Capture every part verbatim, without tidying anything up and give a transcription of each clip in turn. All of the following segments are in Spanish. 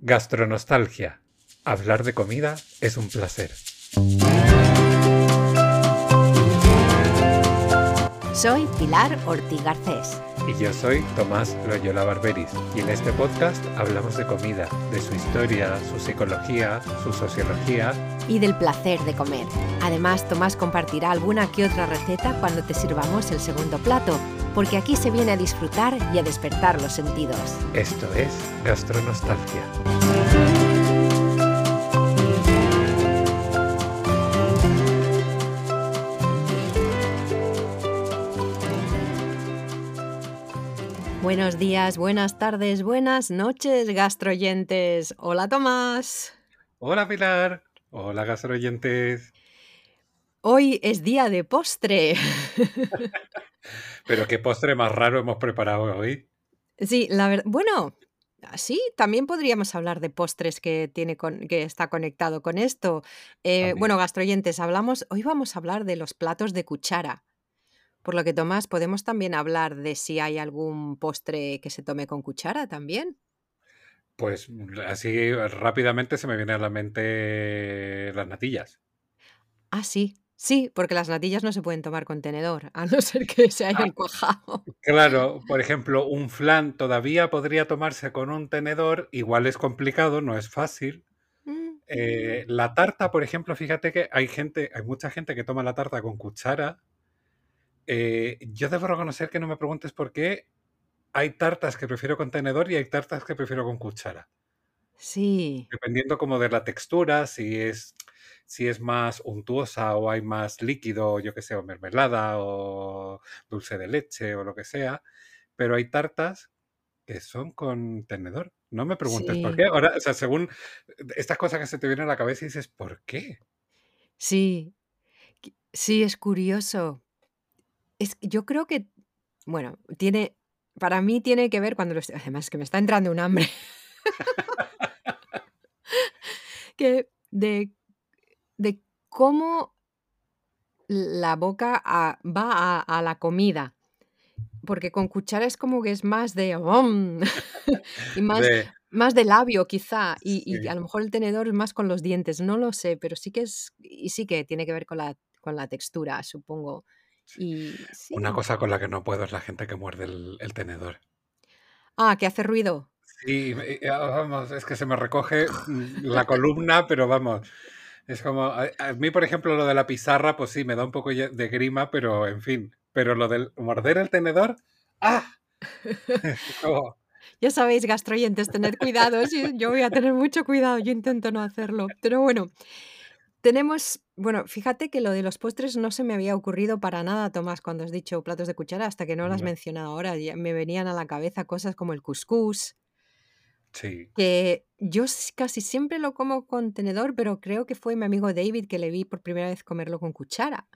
Gastronostalgia. Hablar de comida es un placer. Soy Pilar Ortiz Garcés. Y yo soy Tomás Loyola Barberis. Y en este podcast hablamos de comida, de su historia, su psicología, su sociología. Y del placer de comer. Además, Tomás compartirá alguna que otra receta cuando te sirvamos el segundo plato, porque aquí se viene a disfrutar y a despertar los sentidos. Esto es Gastronostalgia. Buenos días, buenas tardes, buenas noches, gastroyentes. Hola, Tomás. Hola, Pilar. Hola, gastroyentes. Hoy es día de postre. Pero qué postre más raro hemos preparado hoy. Sí, la verdad. Bueno, sí, también podríamos hablar de postres que tiene con, que está conectado con esto. Eh, También. bueno, gastroyentes, hablamos. Hoy vamos a hablar de los platos de cuchara. Por lo que, Tomás, podemos también hablar de si hay algún postre que se tome con cuchara también. Pues así rápidamente se me viene a la mente las natillas. Ah, sí, sí, porque las natillas no se pueden tomar con tenedor, a no ser que se Ah, hayan cuajado. claro, por ejemplo, un flan todavía podría tomarse con un tenedor, igual es complicado, no es fácil. Mm, Eh, la tarta, por ejemplo, fíjate que hay gente, hay mucha gente que toma la tarta con cuchara. Eh, yo debo reconocer que no me preguntes por qué hay tartas que prefiero con tenedor y hay tartas que prefiero con cuchara. sí, Dependiendo como de la textura, si es, si es más untuosa o hay más líquido, yo que sé, o mermelada o dulce de leche o lo que sea. Pero hay tartas que son con tenedor. No me preguntes por qué. sí, Ahora, o sea, según estas cosas que se te vienen a la cabeza y dices, ¿por qué? sí, qui- sí, es curioso. Es que yo creo que, bueno, tiene, para mí tiene que ver cuando lo estoy, además que me está entrando un hambre, que de, de cómo la boca a- va a, a la comida. Porque con cuchara es como que es más de "om", y más De, más de labio quizá, y y sí, a lo mejor el tenedor es más con los dientes, no lo sé, pero sí que es y sí que tiene que ver con la con la textura, supongo. sí. Y Una sí. cosa con la que no puedo es la gente que muerde el, el tenedor. Ah, ¿que hace ruido? Sí, me- eh, ah, vamos, es que se me recoge mm, la columna, pero vamos, es como, a, a mí, por ejemplo, lo de la pizarra, pues sí, me da un poco ya de grima, pero en fin, pero lo del morder el tenedor, ¡ah! Es como, Ya sabéis, gastroyentes, tened cuidado, sí, yo voy a tener mucho cuidado, yo intento no hacerlo. Pero bueno, tenemos bueno, fíjate que lo de los postres no se me había ocurrido para nada, Tomás, cuando has dicho platos de cuchara, hasta que no lo has no, mencionado ahora, ya me venían a la cabeza cosas como el cuscús. sí, Que yo s casi siempre lo como con tenedor, pero creo que fue mi amigo David que le vi por primera vez comerlo con cuchara.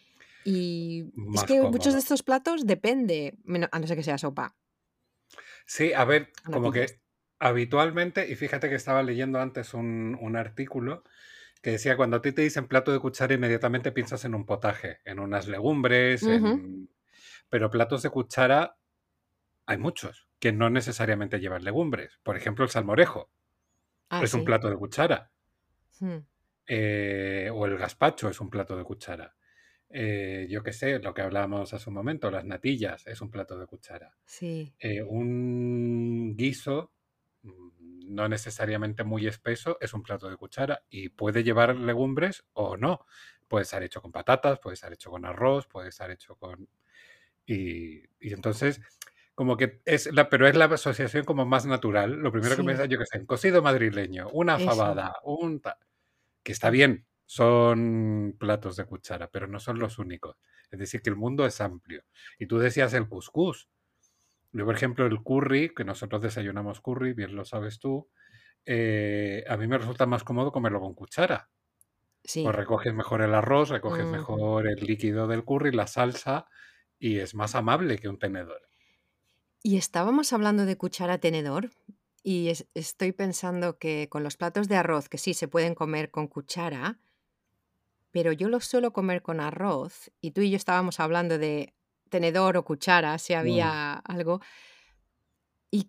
Y es más que muchos de cómodo. estos platos depende, meno a no ser que sea sopa Sí, a ver, o como natillas. que habitualmente, y fíjate que estaba leyendo antes un, un artículo que decía, cuando a ti te dicen plato de cuchara, inmediatamente piensas en un potaje, en unas legumbres, Ujú. en... Pero platos de cuchara hay muchos que no necesariamente llevan legumbres. Por ejemplo, el salmorejo Ah, es un sí. plato de cuchara. Mm, Eh, o el gazpacho es un plato de cuchara. Eh, yo qué sé, lo que hablábamos hace un momento, las natillas es un plato de cuchara. sí, Eh, un guiso, mm, no necesariamente muy espeso, es un plato de cuchara y puede llevar legumbres o no. Puede estar hecho con patatas, puede estar hecho con arroz, puede estar hecho con... Y, y entonces, como que es la, pero es la asociación como más natural. Lo primero que me da, sí, yo que sé, un cocido madrileño, una eso. fabada, un... ta- que está Mm. bien, son platos de cuchara, pero no son los únicos. Es decir, que el mundo es amplio. Y tú decías el cuscús. Yo, por ejemplo, el curry, que nosotros desayunamos curry, bien lo sabes tú, eh, a mí me resulta más cómodo comerlo con cuchara. Pues Sí. recoges mejor el arroz, recoges Ujú. mejor el líquido del curry, la salsa, y es más amable que un tenedor. Y estábamos hablando de cuchara-tenedor, y es estoy pensando que con los platos de arroz, que sí se pueden comer con cuchara, pero yo lo suelo comer con arroz, y tú y yo estábamos hablando de tenedor o cuchara, si Mm. había algo, y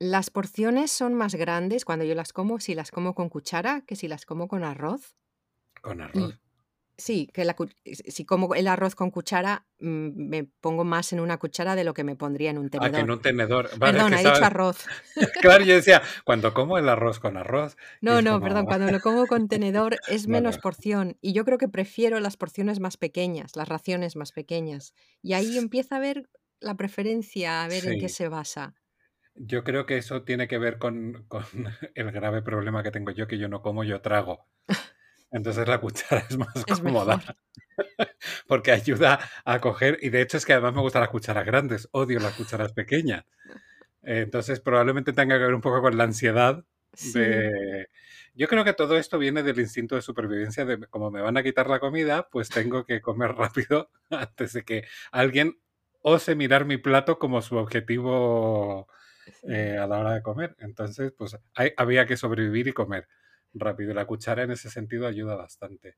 Las porciones son más grandes cuando yo las como, si las como con cuchara, que si las como con arroz. Con arroz. Y sí, que la cu si si como el arroz con cuchara, mm, me pongo más en una cuchara de lo que me pondría en un Ah, que en tenedor. un tenedor. Vale, es que Perdona, he dicho sabes, arroz. claro, yo decía, cuando como el arroz con arroz, y No, es no, perdón, como, cuando lo como con tenedor es menos vale, porción, y yo creo que prefiero las porciones más pequeñas, las raciones más pequeñas. Y ahí s- empieza a ver la preferencia, a ver en qué sí. se basa. Yo creo que eso tiene que ver con, con el grave problema que tengo yo, que yo no como, yo trago. Entonces la cuchara es más Es cómoda, mejor. porque ayuda a coger, y de hecho es que además me gustan las cucharas grandes, odio las cucharas pequeñas. Eh, Entonces probablemente tenga que ver un poco con la ansiedad Sí, de... Yo creo que todo esto viene del instinto de supervivencia de como me van a quitar la comida, pues tengo que comer rápido antes de que alguien ose mirar mi plato como su objetivo sí. eh, a la hora de comer. Entonces, pues hay- había que sobrevivir y comer rápido. Y la cuchara en ese sentido ayuda bastante.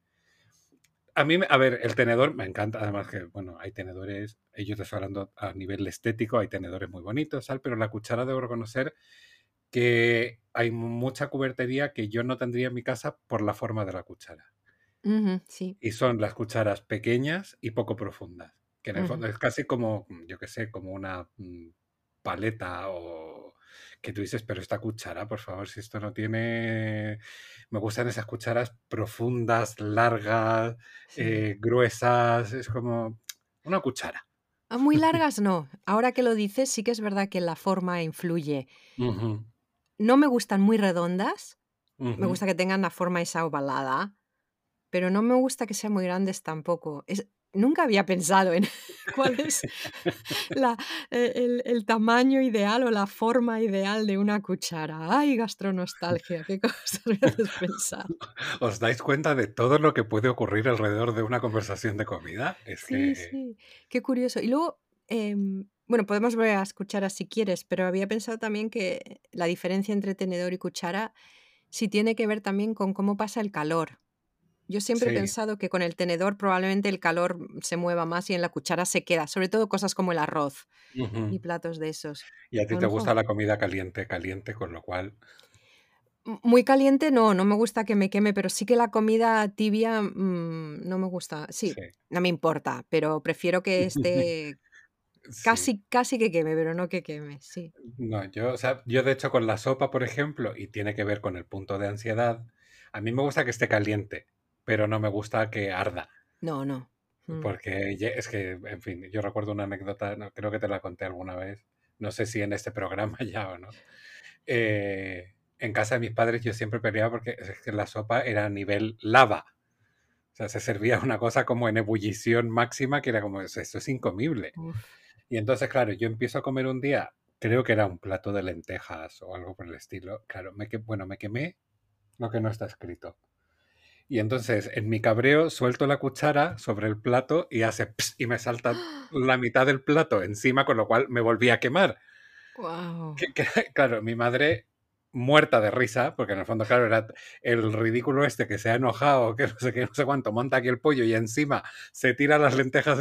A mí, me- a ver, el tenedor me encanta, además que, bueno, hay tenedores, ellos te estoy hablando a nivel estético, hay tenedores muy bonitos, tal, pero la cuchara debo reconocer que hay mucha cubertería que yo no tendría en mi casa por la forma de la cuchara. Ujú, sí. Y son las cucharas pequeñas y poco profundas, que en el Ujú. fondo es casi como, mm, yo qué sé, como una mm, paleta o que tú dices, pero esta cuchara, por favor, si esto no tiene... Me gustan esas cucharas profundas, largas, Sí. eh, gruesas, es como una cuchara. Ah, muy largas no. Ahora que lo dices, sí que es verdad que la forma influye. Ujú, No me gustan muy redondas, me ujú. gusta que tengan la forma esa ovalada, pero no me gusta que sean muy grandes tampoco. Es nunca había pensado en cuál es la e el el tamaño ideal o la forma ideal de una cuchara. Ay, gastronostalgia, qué cosas me haces pensar. ¿Os dais cuenta de todo lo que puede ocurrir alrededor de una conversación de comida? Es Sí, que sí, qué curioso. Y luego, em, bueno, podemos volver a cuchara si quieres, pero había pensado también que la diferencia entre tenedor y cuchara sí tiene que ver también con cómo pasa el calor. Yo siempre he sí. pensado que con el tenedor probablemente el calor mm, se mueva más y en la cuchara se queda, sobre todo cosas como el arroz Ujú. y platos de esos. Y a A ti lo te mejor gusta la comida caliente, caliente, con lo cual, m- muy caliente no, no me gusta que me queme, pero sí que la comida tibia mm, no me gusta. Sí, sí. no me importa, pero prefiero que esté Sí. casi, casi que queme, pero no que queme, sí. No, yo, o sea, yo de hecho con la sopa, por ejemplo, y tiene que ver con el punto de ansiedad, a mí me gusta que esté caliente, pero no me gusta que arda, No, no. Mm. porque ye- es que, en fin, yo recuerdo una anécdota, no, creo que te la conté alguna vez, no sé si en este programa ya o no. Eh, en casa de mis padres yo siempre peleaba porque es que la sopa era a nivel lava. O sea, se servía una cosa como en ebullición máxima que era como, esto es incomible. Uf. Y entonces, claro, yo empiezo a comer un día, creo que era un plato de lentejas o algo por el estilo. Claro, me que, bueno, me quemé lo que no está escrito. Y entonces, en mi cabreo, suelto la cuchara sobre el plato y hace ps, y me salta la mitad del plato encima, con lo cual me volví a quemar. Wow. Que- que, claro, mi madre muerta de risa, porque en el fondo, claro, era el ridículo este que se ha enojado, que no sé qué, no sé cuánto, monta aquí el pollo y encima se tira las lentejas,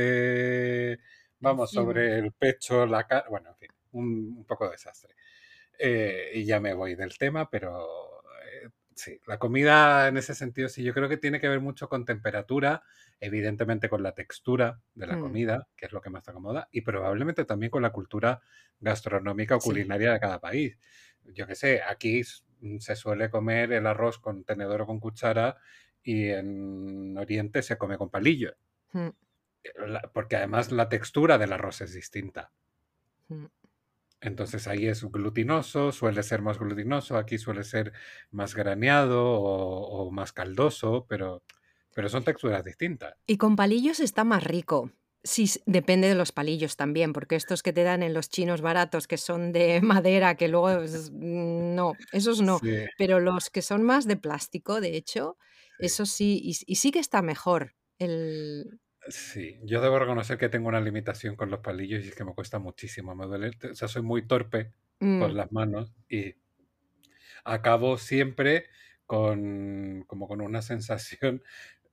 eh, vamos, Encima. sobre el pecho, la cara, bueno, en fin, un, un poco de desastre. Eh, y ya me voy del tema, pero eh, sí, la comida en ese sentido sí, yo creo que tiene que ver mucho con temperatura, evidentemente con la textura de la Mm, comida, que es lo que más te acomoda, y probablemente también con la cultura gastronómica o sí. culinaria de cada país. Yo qué sé, aquí s- se suele comer el arroz con tenedor o con cuchara y en Oriente se come con palillo, Mm, La- porque además la textura del arroz es distinta. mm. Entonces ahí es glutinoso, suele ser más glutinoso, aquí suele ser más graneado o, o más caldoso, pero, pero son texturas distintas. Y con palillos está más rico. Sí, s depende de los palillos también, porque estos que te dan en los chinos baratos, que son de madera, que luego es mm, no, esos no. Sí, Pero los que son más de plástico, de hecho, sí. eso sí, y s y sí que está mejor. El Sí, yo debo reconocer que tengo una limitación con los palillos y es que me cuesta muchísimo, me duele, o sea, soy muy torpe mm, con las manos y acabo siempre con como con una sensación.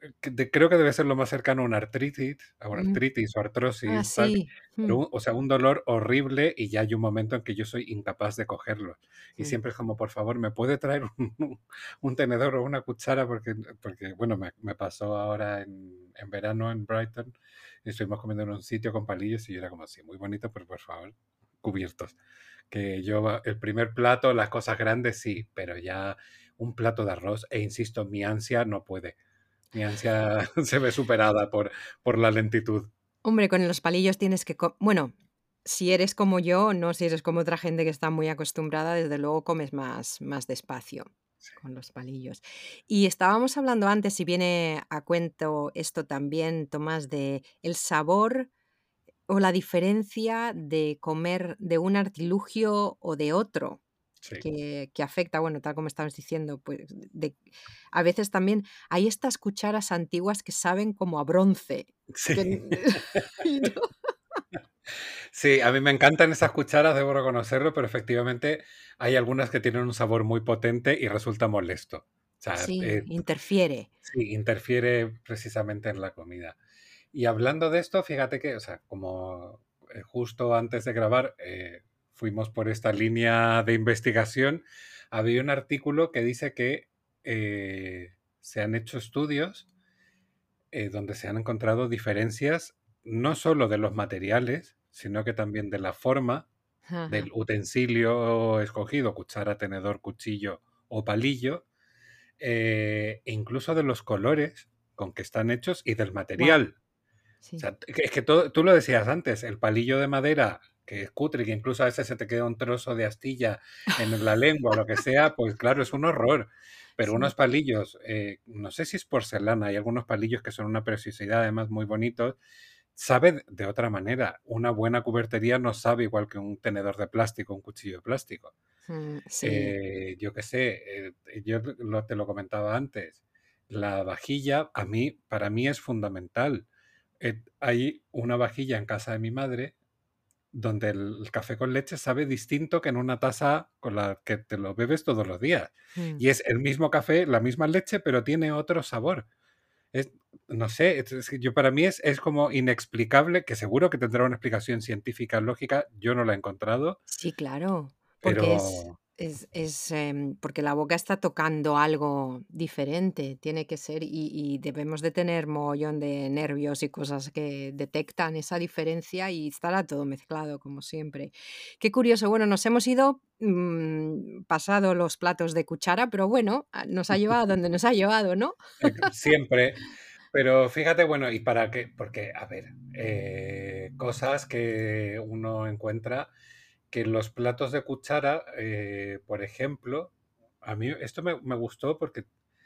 que de creo que debe ser lo más cercano a una artritis, a una Mm. artritis o Ah, artrosis, tal, sí. Mm, pero un o sea, un dolor horrible y ya hay un momento en que yo soy incapaz de cogerlo. Y mm, siempre es como: "Por favor, ¿me puede traer un un tenedor o una cuchara?". Porque porque, bueno, me me pasó ahora en en verano en Brighton, y estuvimos comiendo en un sitio con palillos y yo era como: "Sí, muy bonito, pero por favor, cubiertos". Que yo el primer plato, las cosas grandes sí, pero ya un plato de arroz, e insisto, mi ansia no puede. Mi ansia se ve superada por, por la lentitud. Hombre, con los palillos tienes que co bueno, si eres como yo, no si eres como otra gente que está muy acostumbrada, desde luego comes más más despacio Sí, con los palillos. Y estábamos hablando antes, si viene a cuento esto también, Tomás, de el sabor o la diferencia de comer de un artilugio o de otro, sí, que que afecta, bueno, tal como estabas diciendo, pues, de a veces también hay estas cucharas antiguas que saben como a bronce, sí. que y no Sí, a mí me encantan esas cucharas, debo reconocerlo, pero efectivamente hay algunas que tienen un sabor muy potente y resulta molesto. O sea, sí, eh, interfiere. sí, interfiere precisamente en la comida. Y hablando de esto, fíjate que, o sea, como eh, justo antes de grabar eh, fuimos por esta línea de investigación, había un artículo que dice que eh, se han hecho estudios eh, donde se han encontrado diferencias no solo de los materiales, sino que también de la forma Ajá. del utensilio escogido, cuchara, tenedor, cuchillo o palillo, eh, e incluso de los colores con que están hechos y del Guau, material. O sí. sea, es que todo, tú lo decías antes, el palillo de madera, que es cutre, que incluso a veces se te queda un trozo de astilla en la lengua o lo que sea, pues claro, es un horror. Pero Sí, unos palillos, eh, no sé si es porcelana, hay algunos palillos que son una preciosidad, además muy bonitos, sabe de otra manera. Una buena cubertería no sabe igual que un tenedor de plástico, un cuchillo de plástico. mm, sí, Eh, yo qué sé, eh, yo lo- te lo comentaba antes, la vajilla a mí, para mí es fundamental. Eh, hay una vajilla en casa de mi madre donde el, el café con leche sabe distinto que en una taza con la que te lo bebes todos los días. mm. Y es el mismo café, la misma leche, pero tiene otro sabor. Es, no sé, es- es que yo para mí es, es como inexplicable, que seguro que tendrá una explicación científica lógica, yo no la he encontrado, Sí, claro, porque es pero es es, em, porque la boca está tocando algo diferente, tiene que ser, y y debemos de tener mogollón de nervios y cosas que detectan esa diferencia y estará todo mezclado, como siempre. Qué curioso, bueno, nos hemos ido, mm, pasado los platos de cuchara, pero bueno, ah, nos ha llevado a donde nos ha llevado, ¿no? Eh, siempre, pero fíjate, bueno, ¿y para qué? Porque, a ver, eh, cosas que uno encuentra que los platos de cuchara, eh, por ejemplo, a mí esto me, me gustó porque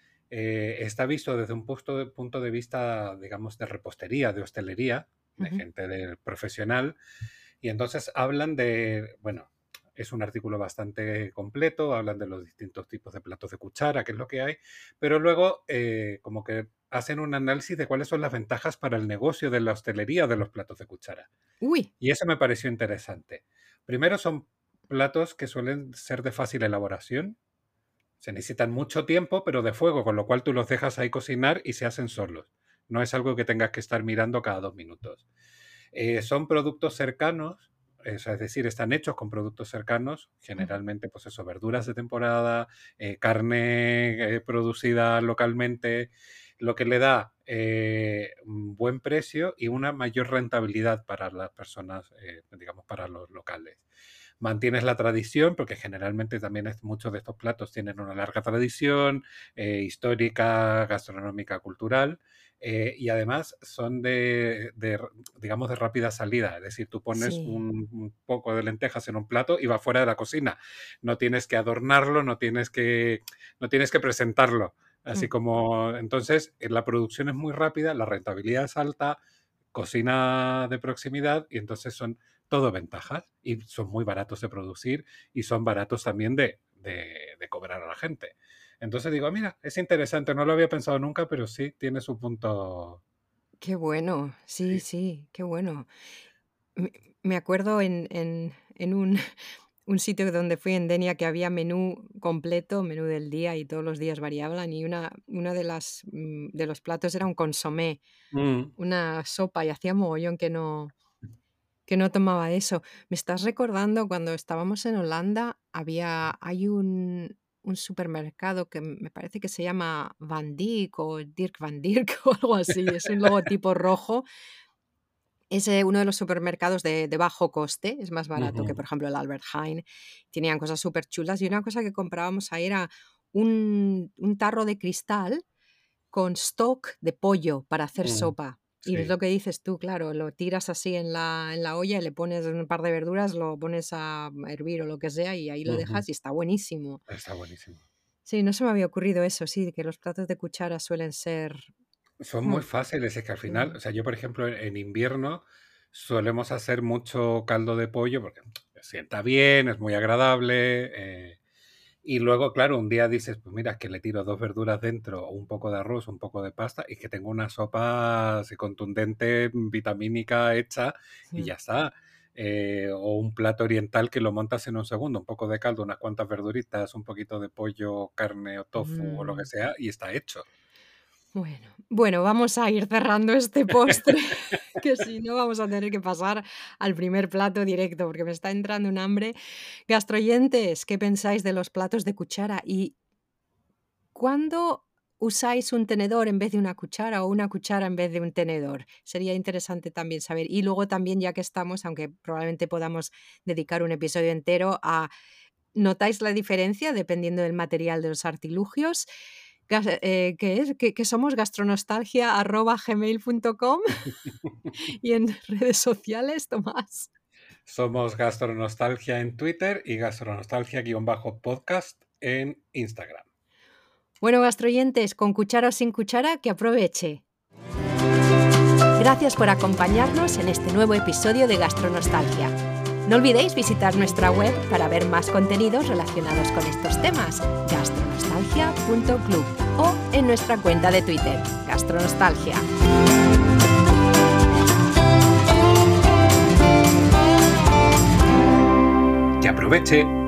eh, está visto desde un punto de, punto de vista, digamos, de repostería, de hostelería, de Ujú. gente del profesional, y entonces hablan de, bueno, es un artículo bastante completo, hablan de los distintos tipos de platos de cuchara, qué es lo que hay, pero luego eh, como que hacen un análisis de cuáles son las ventajas para el negocio de la hostelería de los platos de cuchara. Uy, Y eso me pareció interesante. Primero son platos que suelen ser de fácil elaboración, se necesitan mucho tiempo, pero de fuego, con lo cual tú los dejas ahí cocinar y se hacen solos. No es algo que tengas que estar mirando cada dos minutos. Eh, son productos cercanos, es decir, están hechos con productos cercanos, mm, generalmente, pues eso, verduras de temporada, eh, carne eh, producida localmente, lo que le da eh, un buen precio y una mayor rentabilidad para las personas, eh, digamos, para los locales. Mantienes la tradición, porque generalmente también es, muchos de estos platos tienen una larga tradición eh, histórica, gastronómica, cultural, eh, y además son de, de, digamos, de rápida salida. Es decir, tú pones sí, un, un, poco de lentejas en un plato y va fuera de la cocina. No tienes que adornarlo, no tienes que, no tienes que presentarlo. Así mm. como, entonces, la producción es muy rápida, la rentabilidad es alta, cocina de proximidad y entonces son todo ventajas y son muy baratos de producir y son baratos también de, de, de cobrar a la gente. Entonces digo, mira, es interesante, no lo había pensado nunca, pero sí tiene su punto. Qué bueno, sí, Sí, sí, qué bueno. Me me acuerdo en en en un un sitio donde fui en Denia que había menú completo, menú del día y todos los días variaban y una, una de las mm, de los platos era un consomé, Mm, una sopa y hacía mogollón que no que no tomaba eso. Me estás recordando cuando estábamos en Holanda, había hay un un supermercado que me parece que se llama Van Dijk o Dirk Van Dirk o algo así, es un logotipo rojo. Es, eh, uno de los supermercados de de bajo coste, es más barato que, por ujú, ejemplo, el Albert Heijn. Tenían cosas superchulas, y una cosa que comprábamos ahí era un un tarro de cristal con stock de pollo para hacer mm, sopa. Y es sí, lo que dices tú, claro, lo tiras así en la en la olla y le pones un par de verduras, lo pones a hervir o lo que sea, y ahí lo ujú, dejas y está buenísimo. está buenísimo. Sí, no se me había ocurrido eso, sí, que los platos de cuchara suelen ser Son mm, muy fáciles, es que al final, o sí. sea, yo, por ejemplo, en en invierno solemos hacer mucho caldo de pollo porque sienta bien, es muy agradable, eh, y luego, claro, un día dices, pues mira, es que le tiro dos verduras dentro, un poco de arroz, un poco de pasta, y que tengo una sopa así contundente, vitamínica hecha, y Mm. ya está. Eh, o un plato oriental que lo montas en un segundo, un poco de caldo, unas cuantas verduritas, un poquito de pollo, carne o tofu o lo que Mm. sea, y está hecho. Bueno, bueno, vamos a ir cerrando este postre, que si no vamos a tener que pasar al primer plato directo, porque me está entrando un hambre. Gastroyentes, ¿qué pensáis de los platos de cuchara? ¿Y cuándo usáis un tenedor en vez de una cuchara o una cuchara en vez de un tenedor? Sería interesante también saber. Y luego también, ya que estamos, aunque probablemente podamos dedicar un episodio entero a ¿notáis la diferencia dependiendo del material de los artilugios? Gas eh, ¿qué es? ¿Que que somos? gastronostalgia arroba gmail punto com y en redes sociales, Tomás. Somos Gastronostalgia en Twitter y Gastronostalgia-podcast en Instagram. Bueno, gastroyentes, con cuchara o sin cuchara, que aproveche. Gracias por acompañarnos en este nuevo episodio de Gastronostalgia. No olvidéis visitar nuestra web para ver más contenidos relacionados con estos temas, gastronostalgia punto club, o en nuestra cuenta de Twitter, Gastronostalgia. ¡Que aproveche!